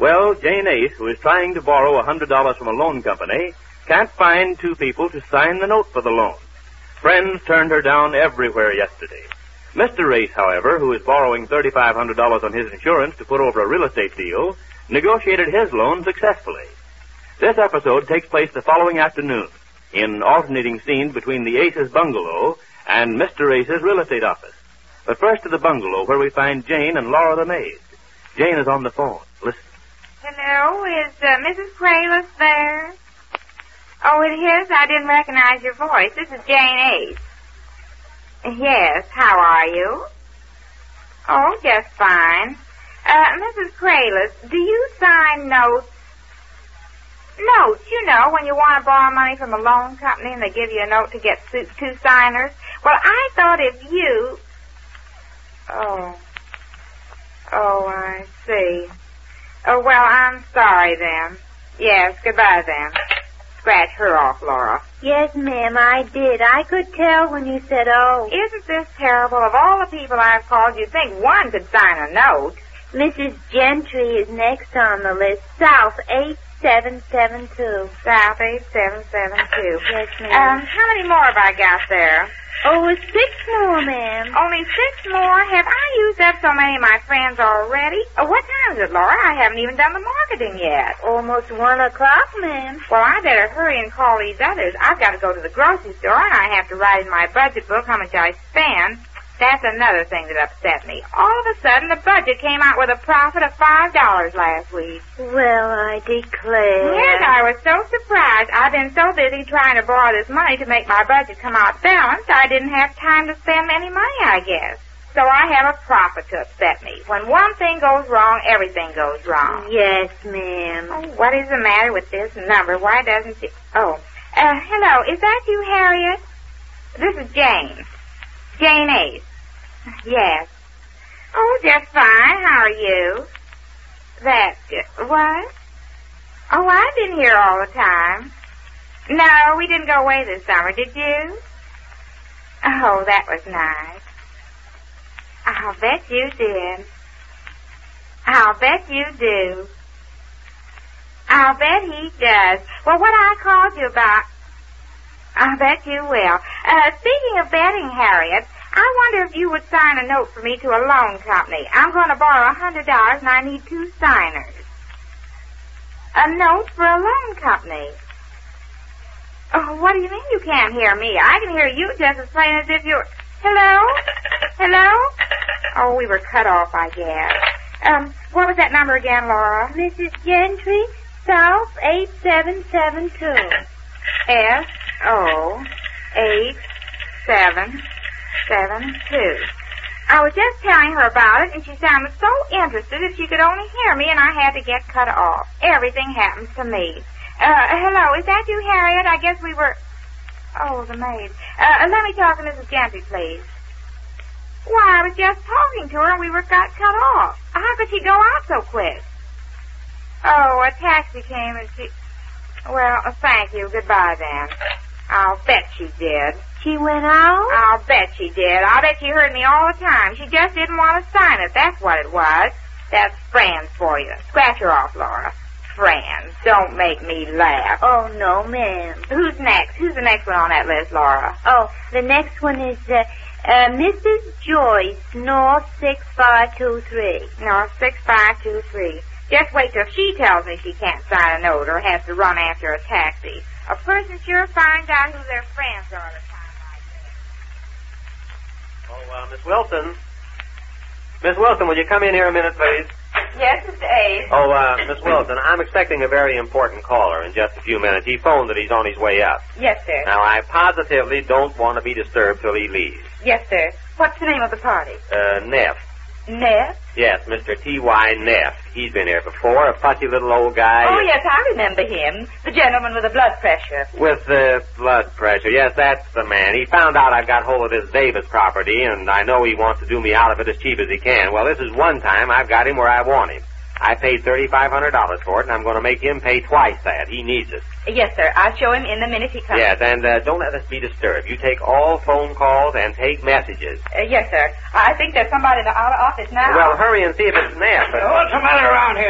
Well, Jane Ace, who is trying to borrow $100 from a loan company, can't find two people to sign the note for the loan. Friends turned her down everywhere yesterday. Mr. Ace, however, who is borrowing $3,500 on his insurance to put over a real estate deal, negotiated his loan successfully. This episode takes place the following afternoon in alternating scenes between the Ace's bungalow and Mr. Ace's real estate office. But first to the bungalow where we find Jane and Laura the maid. Jane is on the phone. Listen. Hello, is Mrs. Quaylis there? Oh, it is? I didn't recognize your voice. This is Jane Ace. Yes, how are you? Oh, just fine. Mrs. Quaylis, do you sign notes? Notes, you know, when you want to borrow money from a loan company and they give you a note to get two signers. Well, I thought if you... Oh, I see. Oh, well, I'm sorry then. Yes, goodbye then. Scratch her off, Laura. Yes, ma'am, I did. I could tell when you said, oh. Isn't this terrible? Of all the people I've called, you'd think one could sign a note. Mrs. Gentry is next on the list. South 8772. South 8772. Yes, ma'am. How many more have I got there? Oh, 6 more, ma'am. Only 6 more? Have I used up so many of my friends already? What time is it, Laura? I haven't even done the marketing yet. Almost 1 o'clock, ma'am. Well, I better hurry and call these others. I've got to go to the grocery store, and I have to write in my budget book how much I spend. That's another thing that upset me. All of a sudden, the budget came out with a profit of $5 last week. Well, I declare. Yes, I was so surprised. I've been so busy trying to borrow this money to make my budget come out balanced, I didn't have time to spend any money, I guess. So I have a profit to upset me. When one thing goes wrong, everything goes wrong. Yes, ma'am. Oh, what is the matter with this number? Why doesn't it... Oh, hello, is that you, Harriet? This is Jane. Jane Ace. Yes. Oh, just fine. How are you? That's good. What? Oh, I've been here all the time. No, we didn't go away this summer, did you? Oh, that was nice. I'll bet you did. I'll bet you do. I'll bet he does. Well, what I called you about... I bet you will. Speaking of betting, Harriet, I wonder if you would sign a note for me to a loan company. I'm going to borrow $100 and I need 2 signers. A note for a loan company? Oh, what do you mean you can't hear me? I can hear you just as plain as if you're... Hello? Hello? Oh, we were cut off, I guess. What was that number again, Laura? Mrs. Gentry, South 8772. S-O 8772. I was just telling her about it, and she sounded so interested if she could only hear me, and I had to get cut off. Everything happens to me. Hello, is that you, Harriet? I guess we were... Oh, the maid. Let me talk to Mrs. Gentry, please. Why, I was just talking to her, and we got cut off. How could she go out so quick? Oh, a taxi came, and she... Well, thank you. Goodbye, then. I'll bet she did. She went out? I'll bet she did. I'll bet she heard me all the time. She just didn't want to sign it. That's what it was. That's Franz for you. Scratch her off, Laura. Franz, don't make me laugh. Oh, no, ma'am. Who's next? Who's the next one on that list, Laura? Oh, the next one is, Mrs. Joyce, North 6523. North 6523. Just wait till she tells me she can't sign a note or has to run after a taxi. A person sure finds out who their friends are at a time like this. Oh, Miss Wilson. Miss Wilson, will you come in here a minute, please? Yes, Mr. Ace. Oh, Miss Wilson, I'm expecting a very important caller in just a few minutes. He phoned that he's on his way up. Yes, sir. Now, I positively don't want to be disturbed till he leaves. Yes, sir. What's the name of the party? Neff. Neff? Yes, Mr. T.Y. Neff. He's been here before, a fussy little old guy. Oh, yes, I remember him. The gentleman with the blood pressure. With the blood pressure. Yes, that's the man. He found out I've got hold of this Davis property, and I know he wants to do me out of it as cheap as he can. Well, this is one time I've got him where I want him. I paid $3,500 for it, and I'm going to make him pay twice that. He needs it. Yes, sir. I'll show him in the minute he comes. Yes, and don't let us be disturbed. You take all phone calls and take messages. Yes, sir. I think there's somebody in the outer office now. Well, hurry and see if it's Neff. What's the matter around here?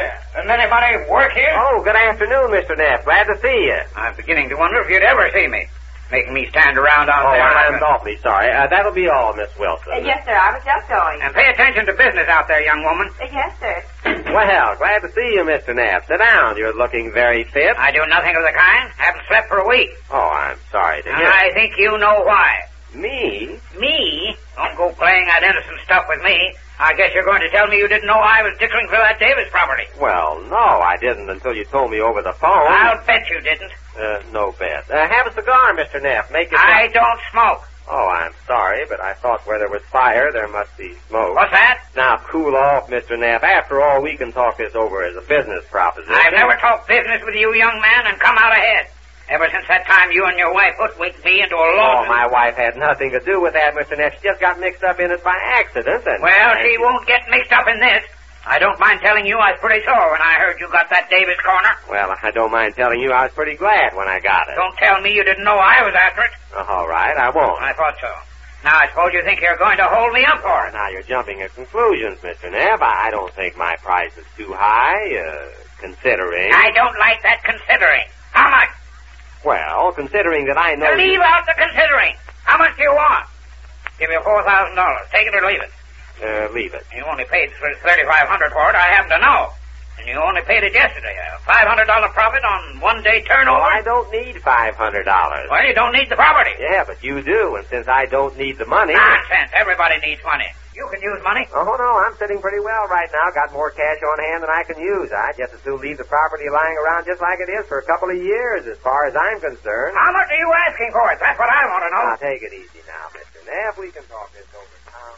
Doesn't anybody work here? Oh, good afternoon, Mr. Neff. Glad to see you. I'm beginning to wonder if you'd ever see me. Making me stand around out there. I'm awfully sorry. That'll be all, Miss Wilson. Yes, sir. I was just going. And pay attention to business out there, young woman. Yes, sir. Well, glad to see you, Mr. Neff. Sit down. You're looking very fit. I do nothing of the kind. Haven't slept for a week. Oh, I'm sorry to hear. I think you know why. Me? Me? Don't go playing that innocent stuff with me. I guess you're going to tell me you didn't know I was dickering for that Davis property. Well, no, I didn't until you told me over the phone. I'll bet you didn't. No bet. Have a cigar, Mr. Neff. Make it... I don't smoke. Oh, I'm sorry, but I thought where there was fire, there must be smoke. What's that? Now, cool off, Mr. Neff. After all, we can talk this over as a business proposition. I've never talked business with you, young man, and come out ahead. Ever since that time you and your wife hoodwinked me into a Oh, lawsuit. my wife had nothing to do with that, Mr. Neff. She just got mixed up in it by accident. Well, she won't get mixed up in this. I don't mind telling you I was pretty sore when I heard you got that Davis corner. Well, I don't mind telling you I was pretty glad when I got it. Don't tell me you didn't know I was after it. All right, I won't. I thought so. Now, I suppose you think you're going to hold me up for it. Now, you're jumping at conclusions, Mr. Neff. I don't think my price is too high, considering... I don't like that considering. How much? Well, considering that I know... Leave out the considering. How much do you want? Give you $4,000. Take it or leave it. Leave it. You only paid $3,500 for it, I happen to know. And you only paid it yesterday. A $500 profit on one-day turnover. Oh, I don't need $500. Well, you don't need the property. Yeah, but you do, and since I don't need the money... Nonsense. Everybody needs money. You can use money. Oh, no, I'm sitting pretty well right now. Got more cash on hand than I can use. I'd just as soon leave the property lying around just like it is for a couple of years, as far as I'm concerned. How much are you asking for it? That's what I want to know. Now, take it easy now, Mr. Neff. We can talk this over town.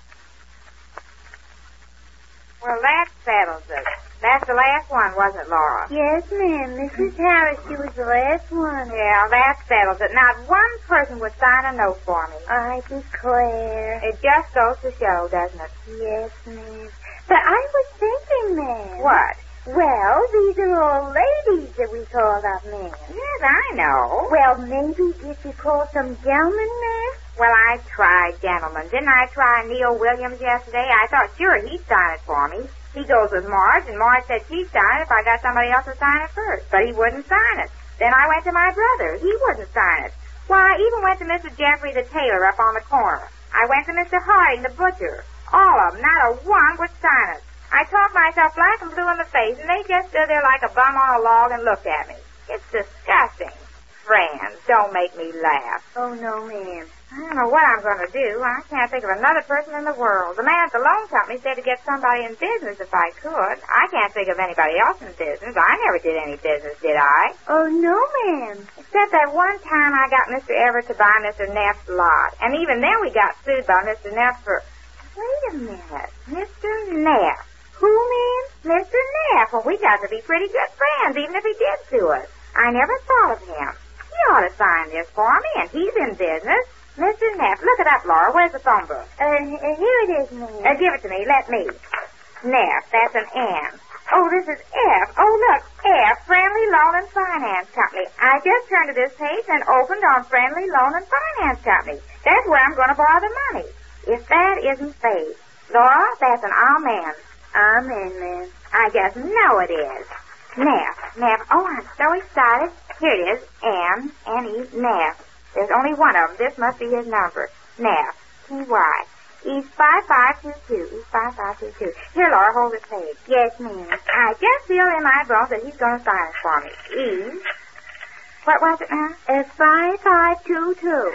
Well, that settles it. That's the last one, wasn't it, Laura? Yes, ma'am. Mrs. Harris, she was the last one. Yeah, that settles it. Not one person would sign a note for me. I declare. It just goes to show, doesn't it? Yes, ma'am. But I was thinking, ma'am. What? Well, these are all ladies that we call up men. Yes, I know. Well, maybe if you call some gentlemen, ma'am? Well, I tried gentlemen. Didn't I try Neil Williams yesterday? I thought sure he'd sign it for me. He goes with Marge, and Marge said she'd sign it if I got somebody else to sign it first. But he wouldn't sign it. Then I went to my brother. He wouldn't sign it. Why, I even went to Mr. Jeffrey the tailor up on the corner. I went to Mr. Harding the butcher. All of them, not a one would sign it. I talked myself black and blue in the face, and they just stood there like a bum on a log and looked at me. It's disgusting. Friends, don't make me laugh. Oh, no, ma'am. I don't know what I'm going to do. I can't think of another person in the world. The man at the loan company said to get somebody in business if I could. I can't think of anybody else in business. I never did any business, did I? Oh, no, ma'am. Except that one time I got Mr. Everett to buy Mr. Neff's lot. And even then we got sued by Mr. Neff for... Wait a minute. Mr. Neff. Who, ma'am? Mr. Neff. Well, we got to be pretty good friends, even if he did sue us. I never thought of him. He ought to sign this for me, and he's in business. Mr. Neff, look it up, Laura. Where's the phone book? Here it is, ma'am. Give it to me. Let me. Neff, that's an N. Oh, this is F. Oh, look, F, Friendly Loan and Finance Company. I just turned to this page and opened on Friendly Loan and Finance Company. That's where I'm going to borrow the money. If that isn't faith. Laura, that's an amen. Amen, ma'am. I just know it is. Neff. Oh, I'm so excited. Here it is. N-E, Neff. There's only one of them. This must be his number. Neff. T-Y. He's 5522. He's 5522. Here, Laura, hold this page. Yes, ma'am. I just feel in my bones that he's going to sign it for me. What was it now? 5522.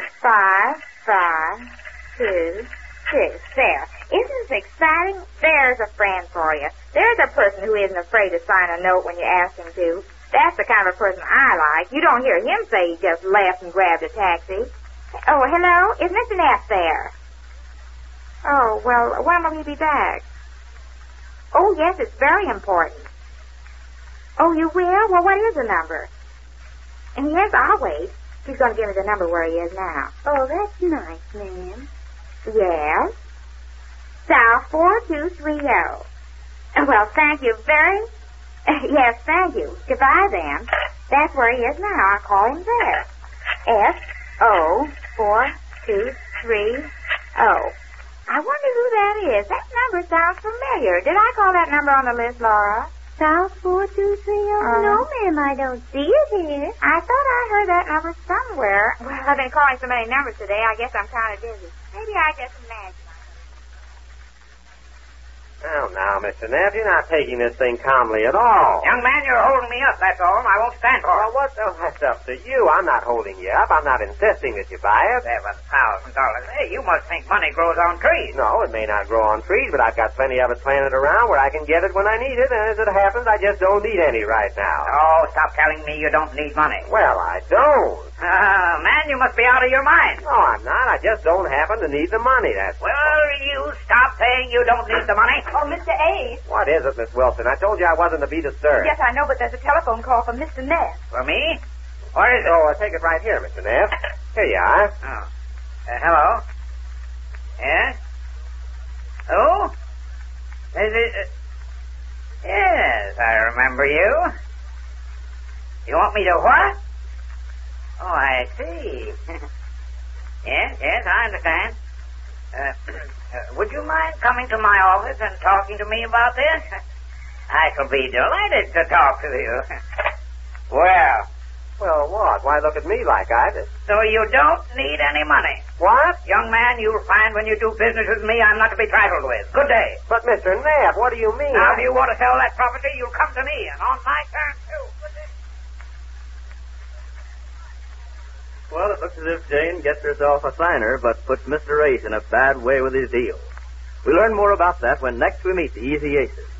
5522. There. Isn't this exciting? There's a friend for you. There's a person who isn't afraid to sign a note when you ask him to. That's the kind of person I like. You don't hear him say he just left and grabbed a taxi. Oh, hello? Is Mr. Neff there? Oh, well, when will he be back? Oh, yes, it's very important. Oh, you will? Well, what is the number? And yes, I'll wait. He's going to give me the number where he is now. Oh, that's nice, ma'am. Yes? South 4230. Well, thank you very... Yes, thank you. Goodbye, then. That's where he is now. I'll call him there. S-O-4230. I wonder who that is. That number sounds familiar. Did I call that number on the list, Laura? South 4230? No, ma'am, I don't see it here. I thought I heard that number somewhere. Well, I've been calling so many numbers today, I guess I'm kind of busy. Maybe I just imagined. Oh, now, Mr. Neff, you're not taking this thing calmly at all. Young man, you're holding me up, that's all, and I won't stand for it. Well, that's up to you. I'm not holding you up. I'm not insisting that you buy it. $7,000. Hey, you must think money grows on trees. No, it may not grow on trees, but I've got plenty of it planted around where I can get it when I need it, and as it happens, I just don't need any right now. Oh, stop telling me you don't need money. Well, I don't. Man, you must be out of your mind. No, I'm not. I just don't happen to need the money, that's all. Well, you stop saying you don't need the money. Oh, Mr. Ace. What is it, Miss Wilson? I told you I wasn't to be disturbed. Yes, I know, but there's a telephone call from Mr. Neff. For me? Where is it? Oh, take it right here, Mr. Neff. Here you are. Oh. Hello? Yes? Who? Is it... yes, I remember you. You want me to what? Oh, I see. Yes, I understand. Would you mind coming to my office and talking to me about this? I shall be delighted to talk to you. Well, what? Why look at me like I did? So you don't need any money. What? Young man, you'll find when you do business with me, I'm not to be trifled with. Good day. But, Mr. Neff, what do you mean? Now, if you want to sell that property, you'll come to me, and on my terms, too. Good day. Well, it looks as if Jane gets herself a signer, but puts Mr. Ace in a bad way with his deal. We'll learn more about that when next we meet the Easy Aces.